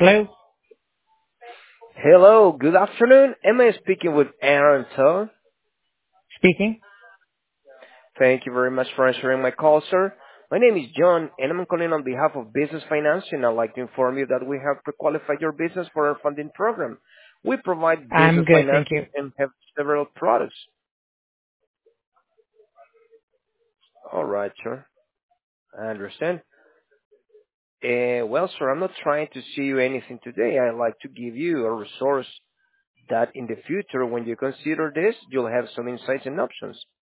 Hello? Hello, good afternoon. Am I speaking with Aaron Todd? Speaking. Thank you very much for answering my call, sir. My name is John, and I'm calling on behalf of Business Financing. I'd like to inform you that we have pre-qualified your business for our funding program. We provide I'm business good, thank financing you. and have several products. All right, sir. I understand. Well, sir, I'm not trying to see you anything today. I'd like to give you a resource that in the future, when you consider this, you'll have some insights and options.